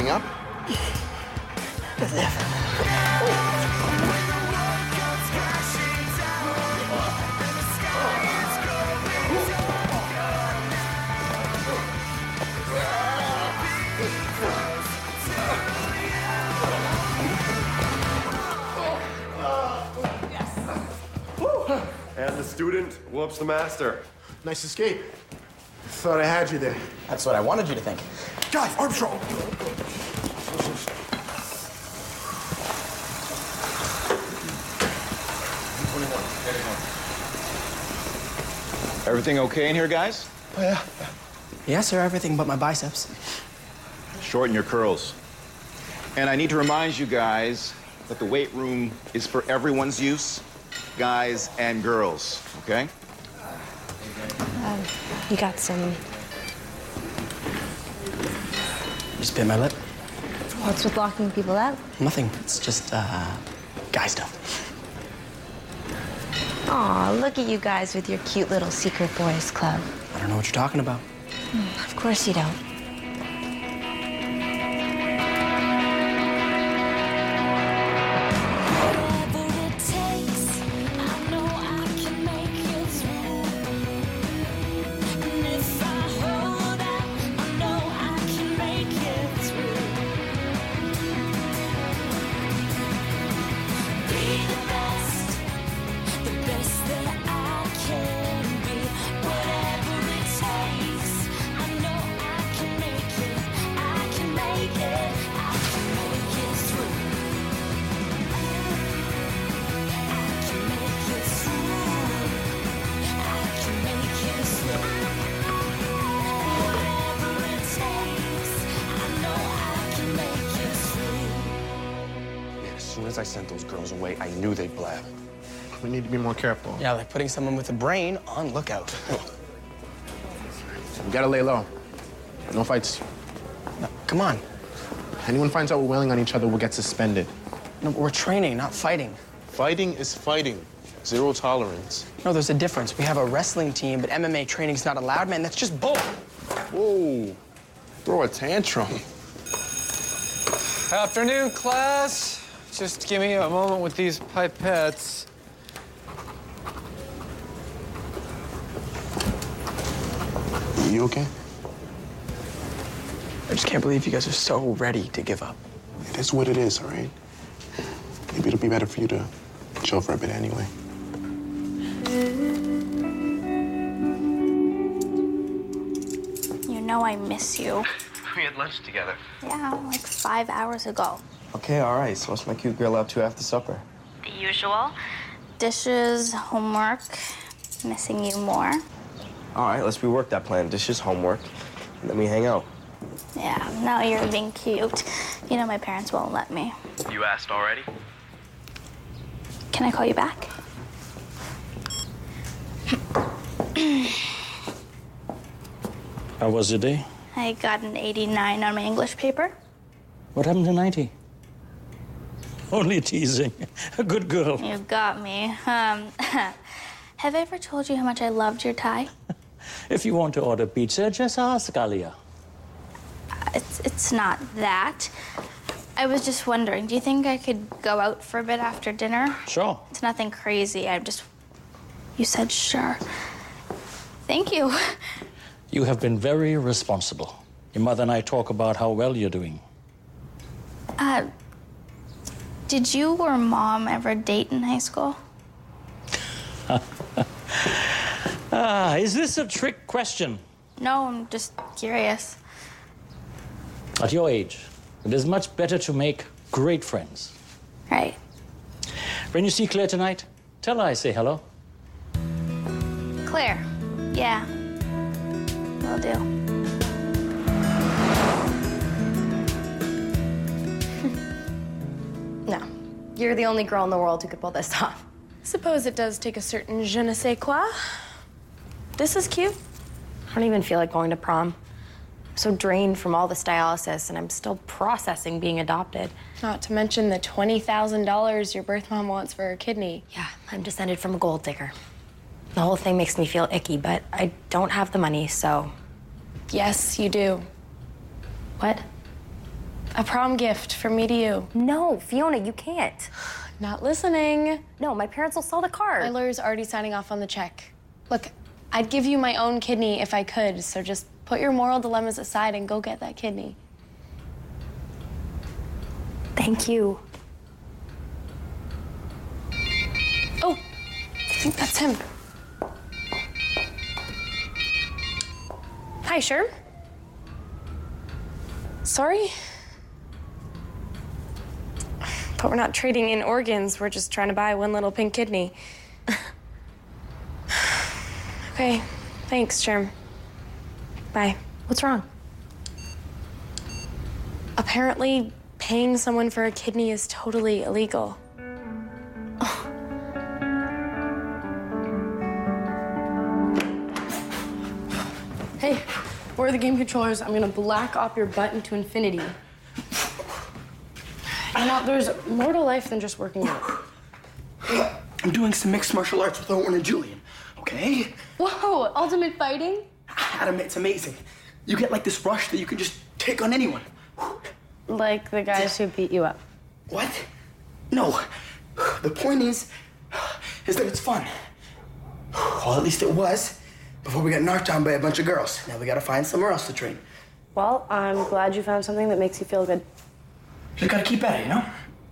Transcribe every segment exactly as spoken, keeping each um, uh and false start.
Coming up? And the student whoops the master. Nice escape. Thought I had you there. That's what I wanted you to think. Guys, Armstrong! Everything okay in here, guys? Oh, yeah. Yeah, sir, everything but my biceps. Shorten your curls. And I need to remind you guys that the weight room is for everyone's use, guys and girls, okay? Um, you got some... Just bit my lip. What's with locking people out? Nothing. It's just, uh, guy stuff. Aw, look at you guys with your cute little secret boys club. I don't know what you're talking about. Mm, of course you don't. As soon as I sent those girls away, I knew they'd blab. We need to be more careful. Yeah, like putting someone with a brain on lookout. We gotta lay low. No fights. No, come on. Anyone finds out we're wailing on each other will get suspended. No, we're training, not fighting. Fighting is fighting. Zero tolerance. No, there's a difference. We have a wrestling team, but M M A training's not allowed, man. That's just bull. Whoa. Throw a tantrum. Afternoon, class. Just give me a moment with these pipettes. You okay? I just can't believe you guys are so ready to give up. It is what it is, all right? Maybe it'll be better for you to chill for a bit anyway. You know I miss you. We had lunch together. Yeah, like five hours ago. Okay, all right. So what's my cute girl up to after supper? The usual. Dishes, homework, missing you more. All right, let's rework that plan. Dishes, homework, and then we hang out. Yeah, now you're being cute. You know my parents won't let me. You asked already? Can I call you back? How was your day? I got an eighty-nine on my English paper. What happened to ninety? Only teasing. A good girl. You got me. Um, have I ever told you how much I loved your tie? If you want to order pizza, just ask Alia. It's, it's not that. I was just wondering, do you think I could go out for a bit after dinner? Sure. It's nothing crazy. I'm just... You said sure. Thank you. You have been very responsible. Your mother and I talk about how well you're doing. Uh, did you or Mom ever date in high school? Ah, is this a trick question? No, I'm just curious. At your age, it is much better to make great friends. Right. When you see Claire tonight, tell her I say hello. Claire. Yeah. Will do. No. You're the only girl in the world who could pull this off. Suppose it does take a certain je ne sais quoi. This is cute. I don't even feel like going to prom. I'm so drained from all this dialysis, and I'm still processing being adopted. Not to mention the twenty thousand dollars your birth mom wants for her kidney. Yeah, I'm descended from a gold digger. The whole thing makes me feel icky, but I don't have the money, so... Yes, you do. What? A prom gift from me to you. No, Fiona, you can't. Not listening. No, my parents will sell the card. My lawyer's already signing off on the check. Look, I'd give you my own kidney if I could, so just put your moral dilemmas aside and go get that kidney. Thank you. Oh, I think that's him. Hi, Sherm. Sorry? But we're not trading in organs. We're just trying to buy one little pink kidney. Okay, thanks, Sherm. Bye. What's wrong? Apparently, paying someone for a kidney is totally illegal. Hey, where are the game controllers? I'm gonna black op your butt into infinity. You know, there's more to life than just working out. I'm doing some mixed martial arts with Owen and Julian, okay? Whoa, ultimate fighting? Adam, it's amazing. You get like this rush that you can just take on anyone. Like the guys who beat you up. What? No. The point is, is that it's fun. Well, at least it was before we got knocked down by a bunch of girls. Now we gotta find somewhere else to train. Well, I'm glad you found something that makes you feel good. Just gotta keep at it, you know?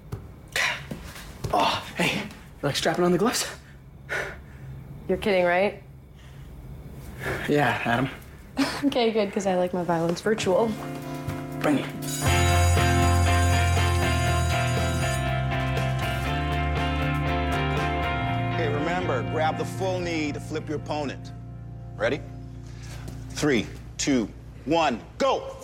Oh, hey, you like strapping on the gloves? You're kidding, right? Yeah, Adam. Okay, good, because I like my violence virtual. Bring it. Okay, remember, grab the full knee to flip your opponent. Ready? Three, two, one, go!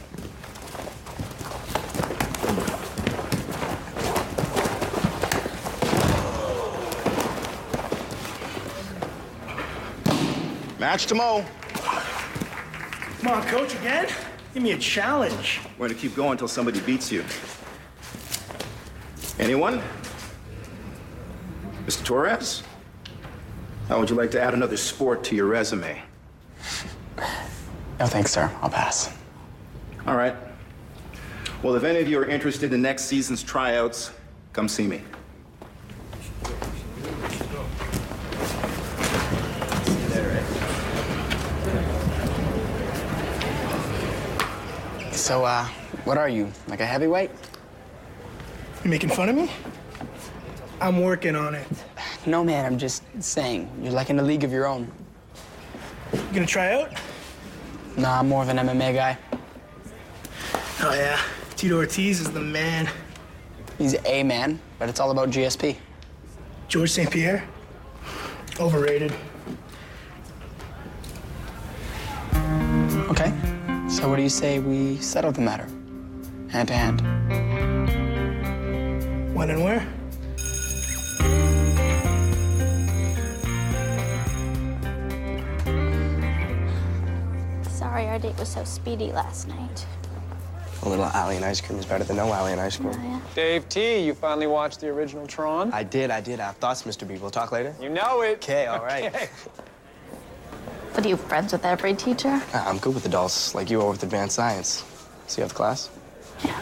Match to Mo. Come on, coach, again? Give me a challenge. We're gonna keep going until somebody beats you. Anyone? Mister Torres? How would you like to add another sport to your resume? No thanks, sir. I'll pass. All right. Well, if any of you are interested in next season's tryouts, come see me. So, uh, what are you? Like a heavyweight? You making fun of me? I'm working on it. No, man, I'm just saying. You're like in a league of your own. You gonna try out? Nah, I'm more of an M M A guy. Oh, yeah. Tito Ortiz is the man. He's a man, but it's all about G S P. George Saint Pierre? Overrated. Okay. So what do you say we settle the matter? Hand to hand. When and where? Sorry our date was so speedy last night. A little alley and ice cream is better than no alley and ice cream. Oh, yeah. Dave T, you finally watched the original Tron? I did, I did. I have thoughts, Mister B. We'll talk later. You know it. Okay, all right. Okay. But are you friends with every teacher? Ah, I'm good with adults, like you are with advanced science. So you have class? Yeah.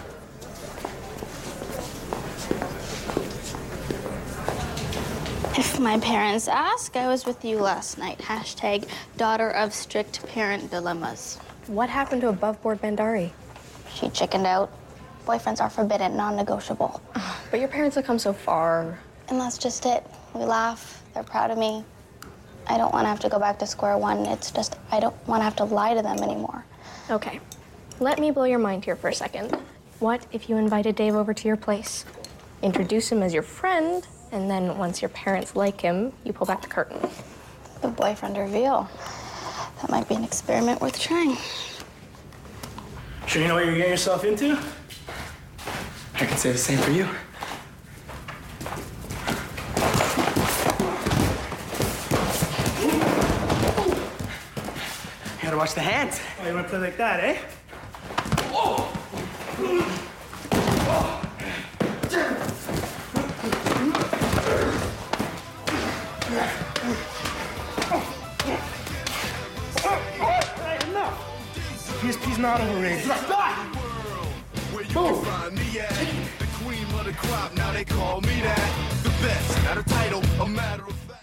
If my parents ask, I was with you last night. Hashtag daughter of strict parent dilemmas. What happened to above board Bandari? She chickened out. Boyfriends are forbidden, non-negotiable. But your parents have come so far. And that's just it. We laugh. They're proud of me. I don't want to have to go back to square one. It's just, I don't want to have to lie to them anymore. Okay, let me blow your mind here for a second. What if you invited Dave over to your place? Introduce him as your friend, and then once your parents like him, you pull back the curtain. The boyfriend reveal. That might be an experiment worth trying. Sure you know what you're getting yourself into? I can say the same for you. You gotta watch the hands. Oh, you wanna play like that, eh? Oh. Oh. Right, enough. P S P's not overrated. Stop! Oh. Find me at the cream of the crop. Now they call me that. The best, not a title, a matter of fact.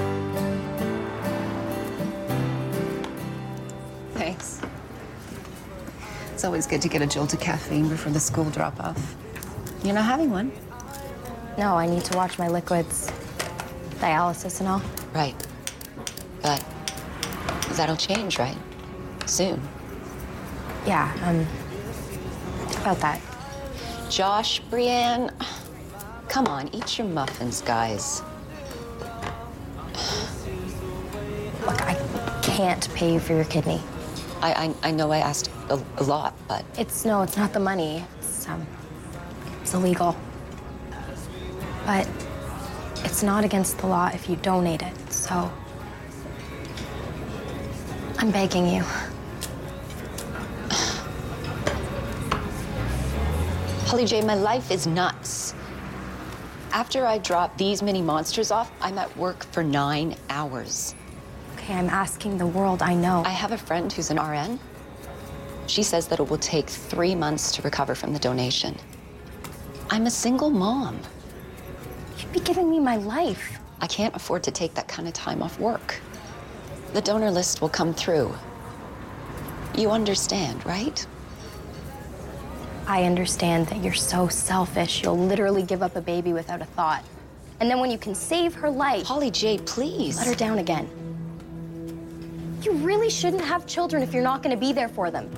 Thanks. It's always good to get a jolt of caffeine before the school drop-off. You're not having one? No, I need to watch my liquids. Dialysis and all. Right. But that'll change, right? Soon. Yeah, um, about that. Josh, Brienne, come on, eat your muffins, guys. Look, I can't pay you for your kidney. I I, I know I asked a, a lot, but... It's, no, it's not the money. It's, um, it's illegal. But it's not against the law if you donate it, so... I'm begging you. Holly J, my life is nuts. After I drop these mini monsters off, I'm at work for nine hours. Okay, I'm asking the world I know. I have a friend who's an R N. She says that it will take three months to recover from the donation. I'm a single mom. You'd be giving me my life. I can't afford to take that kind of time off work. The donor list will come through. You understand, right? I understand that you're so selfish, you'll literally give up a baby without a thought. And then when you can save her life... Holly J, please. Let her down again. You really shouldn't have children if you're not going to be there for them.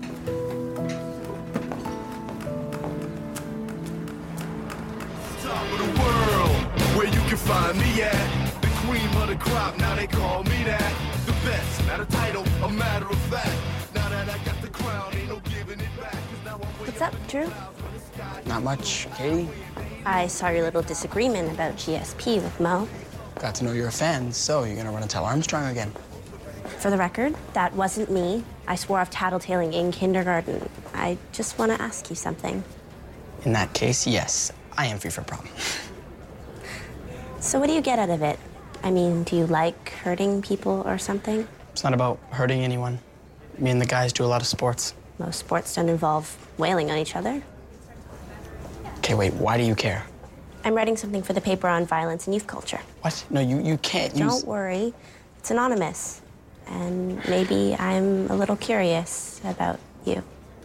Top of the world, where you can find me at. The cream of the crop, now they call me that. The best, not a title, a matter of fact. Now that I got the crown, ain't no giving it back. What's up, Drew? Not much. Katie? I saw your little disagreement about G S P with Mo. Got to know you're a fan, so you're gonna run and tell Armstrong again. For the record, that wasn't me. I swore off tattletaling in kindergarten. I just want to ask you something. In that case, yes, I am free for prom. So what do you get out of it? I mean, do you like hurting people or something? It's not about hurting anyone. Me and the guys do a lot of sports. Most sports don't involve wailing on each other. Okay, wait, why do you care? I'm writing something for the paper on violence and youth culture. What? No, you, you can't use... Don't worry. It's anonymous. And maybe I'm a little curious about you.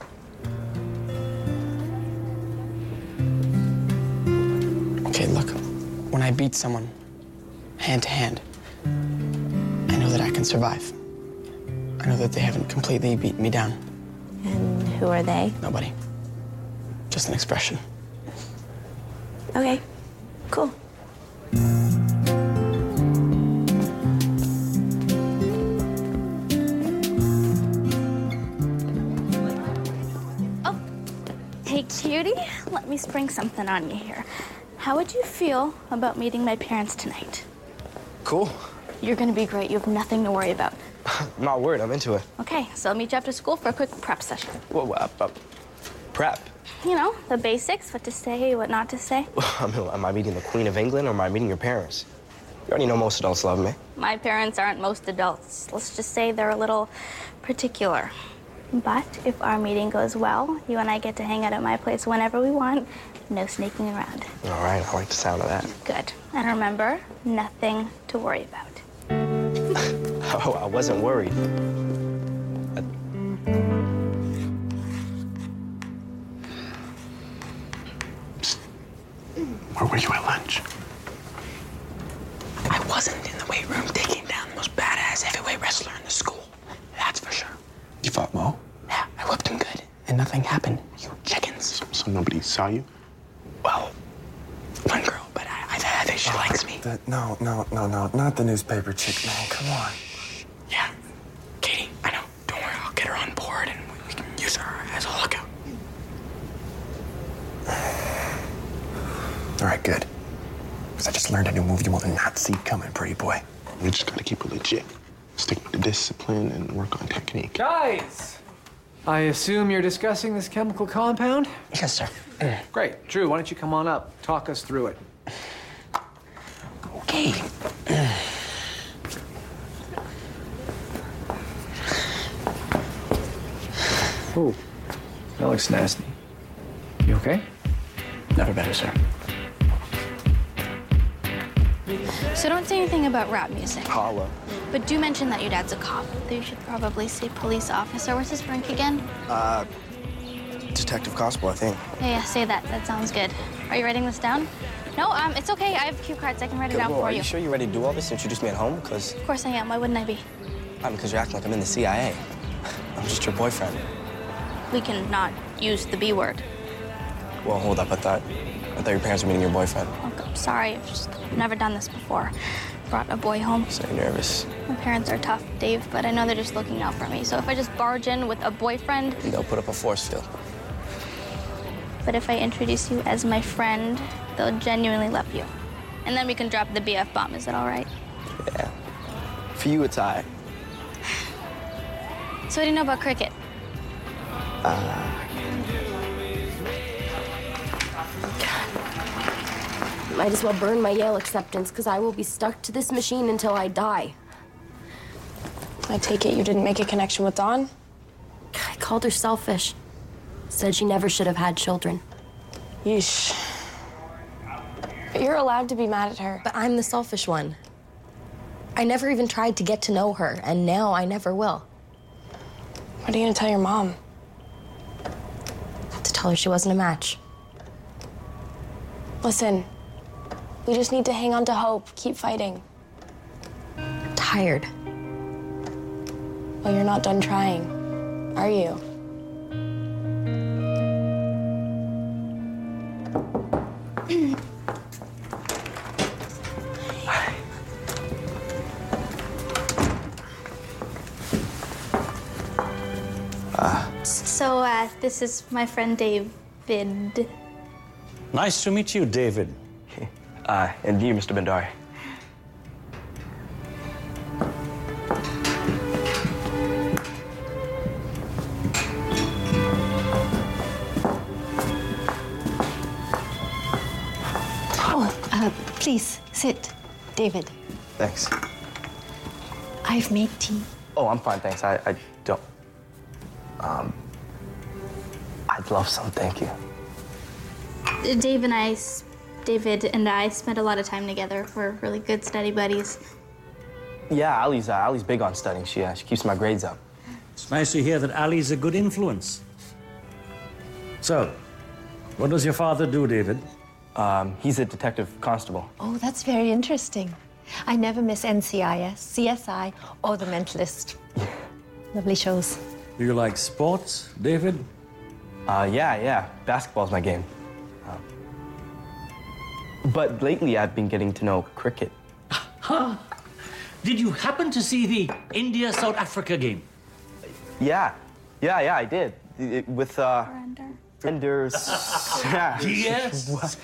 Okay, look. When I beat someone, hand to hand, I know that I can survive. I know that they haven't completely beaten me down. And who are they? Nobody. Just an expression. Okay, cool. Oh, hey, cutie. Let me spring something on you here. How would you feel about meeting my parents tonight? Cool. You're gonna be great. You have nothing to worry about. I'm not worried. I'm into it. Okay, so I'll meet you after school for a quick prep session. Whoa, whoa, uh, uh, prep? You know, the basics, what to say, what not to say. I mean, am I meeting the Queen of England or am I meeting your parents? You already know most adults love me. My parents aren't most adults. Let's just say they're a little particular. But if our meeting goes well, you and I get to hang out at my place whenever we want. No sneaking around. All right, I like the sound of that. Good. And remember, nothing to worry about. Oh, I wasn't worried. I... Where were you at lunch? I wasn't in the weight room taking down the most badass heavyweight wrestler in the school. That's for sure. You fought Mo? Yeah, I whipped him good, and nothing happened. You chickens. So, so nobody saw you? Well, one girl, but I, I, I think she oh, likes me. The, no, no, no, no, not the newspaper chick, man. Come on. Yeah, Katie, I know. Don't worry, I'll get her on board, and we can use her as a lookout. All right, good. Because I just learned a new move you will not see coming, pretty boy. We just gotta keep it legit. Stick with the discipline and work on technique. Guys! I assume you're discussing this chemical compound? Yes, sir. Great. Drew, why don't you come on up? Talk us through it. Okay. Ooh, that looks nasty. You okay? Never better, sir. So don't say anything about rap music. Holla. But do mention that your dad's a cop. Though you should probably say police officer. What's his rank again? Uh, Detective Constable, I think. Yeah, yeah, say that. That sounds good. Are you writing this down? No, um, it's okay. I have cue cards. I can write it Good down Lord, for are you. you sure you're ready to do all this? Introduce me at home? Because Of course I am. Why wouldn't I be? I'm because you're acting like I'm in the C I A. I'm just your boyfriend. We can not use the B word. Well, hold up. I thought, I thought your parents were meeting your boyfriend. Oh, I'm sorry. I've just never done this before. Brought a boy home. So you're nervous. My parents are tough, Dave, but I know they're just looking out for me. So if I just barge in with a boyfriend, They'll put up a force field. but if I introduce you as my friend, they'll genuinely love you. And then we can drop the B F bomb. Is that all right? Yeah. For you, it's I. So what do you know about cricket? Uh, Might as well burn my Yale acceptance, because I will be stuck to this machine until I die. I take it you didn't make a connection with Dawn? I called her selfish. Said she never should have had children. Yeesh. But you're allowed to be mad at her. But I'm the selfish one. I never even tried to get to know her, and now I never will. What are you gonna tell your mom? To tell her she wasn't a match. Listen, we just need to hang on to hope, keep fighting. Tired. Well, you're not done trying, are you? So, uh, this is my friend David. Nice to meet you, David. Uh, and you, Mister Bhandari. Oh, uh, please, sit, David. Thanks. I've made tea. Oh, I'm fine, thanks. I, I don't. Um, I'd love some, thank you. Dave and I, s- David and I spent a lot of time together. We're really good study buddies. Yeah, Ali's, uh, Ali's big on studying. She, uh, she keeps my grades up. It's nice to hear that Ali's a good influence. So, what does your father do, David? Um, he's a detective constable. Oh, that's very interesting. I never miss N C I S, C S I, or The Mentalist. Lovely shows. Do you like sports, David? Uh, yeah, yeah. Basketball's my game. Uh, but lately, I've been getting to know cricket. Huh? Did you happen to see the India-South Africa game? Yeah, yeah, yeah, I did. It, with, uh... Renders. Yeah. Yes.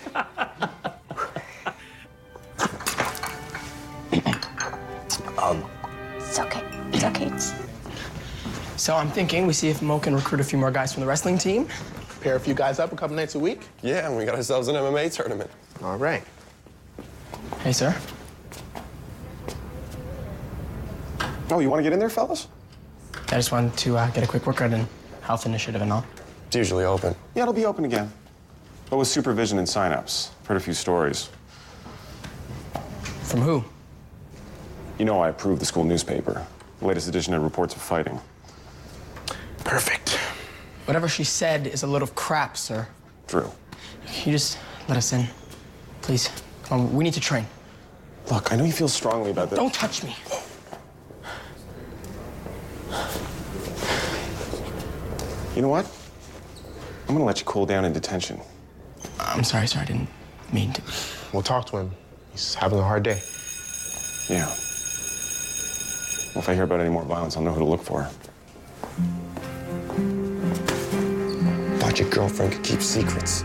um. It's okay. It's okay. So I'm thinking we see if Mo can recruit a few more guys from the wrestling team. Pair a few guys up a couple nights a week. Yeah, and we got ourselves an M M A tournament. All right. Hey, sir. Oh, you want to get in there, fellas? I just wanted to uh, get a quick workout in health initiative and all. It's usually open. Yeah, it'll be open again. But with supervision and signups. Heard a few stories. From who? You know I approved the school newspaper. The latest edition of Reports of Fighting. Perfect. Whatever she said is a load of crap, sir. Drew. Can you just let us in? Please. Come on, we need to train. Look, I know you feel strongly about this. Don't touch me. You know what? I'm gonna let you cool down in detention. I'm sorry, sir. I didn't mean to. We'll talk to him. He's having a hard day. Yeah. Well, if I hear about any more violence, I'll know who to look for. Thought your girlfriend could keep secrets.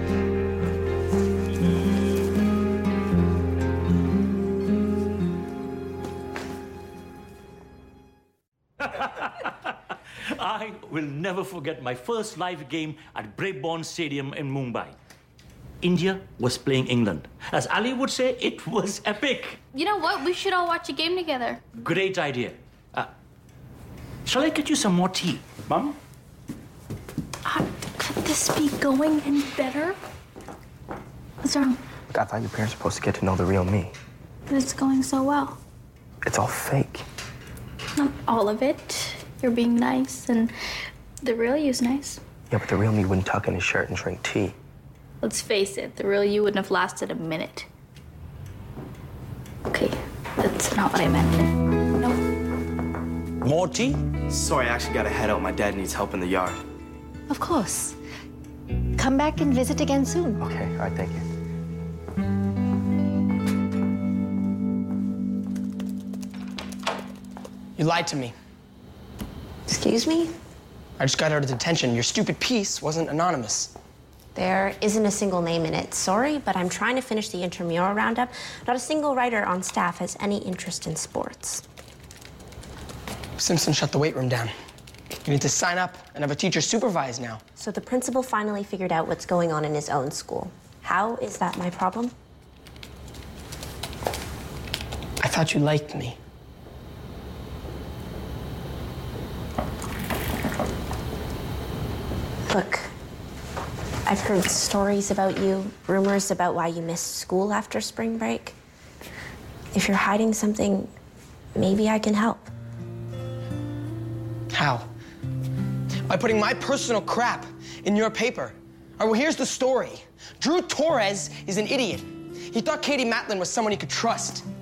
I will never forget my first live game at Brabourne Stadium in Mumbai. India was playing England. As Ali would say, it was epic. You know what? We should all watch a game together. Great idea. Uh, shall I get you some more tea, Mum? Uh, this be going any better? What's wrong? Look, I thought your parents were supposed to get to know the real me. But it's going so well. It's all fake. Not all of it. You're being nice, and the real you's nice. Yeah, but the real me wouldn't tuck in his shirt and drink tea. Let's face it, the real you wouldn't have lasted a minute. Okay, that's not what I meant. No. More tea? Sorry, I actually gotta head out. My dad needs help in the yard. Of course. Come back and visit again soon. Okay, all right, thank you. You lied to me. Excuse me? I just got out of detention. Your stupid piece wasn't anonymous. There isn't a single name in it. Sorry, but I'm trying to finish the intramural roundup. Not a single writer on staff has any interest in sports. Simpson shut the weight room down. You need to sign up and have a teacher supervise now. So the principal finally figured out what's going on in his own school. How is that my problem? I thought you liked me. Look, I've heard stories about you, rumors about why you missed school after spring break. If you're hiding something, maybe I can help. How? By putting my personal crap in your paper. All right, well, here's the story. Drew Torres is an idiot. He thought Katie Matlin was someone he could trust.